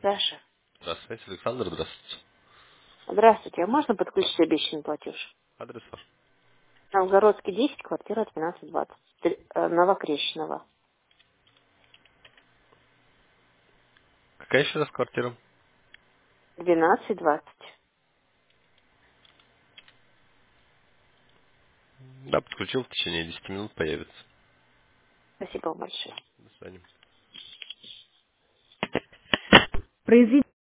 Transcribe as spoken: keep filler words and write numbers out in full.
Саша. Здравствуйте, Александр, здравствуйте. Здравствуйте. А можно подключить обещанный платеж? Адрес ваш. Новгородский десять, квартира двенадцать двадцать. Три- э, Новокрещенова. Какая еще раз квартира? двенадцать двадцать. Да, подключил, в течение десяти минут появится. Спасибо вам большое. До свидания. Произведение.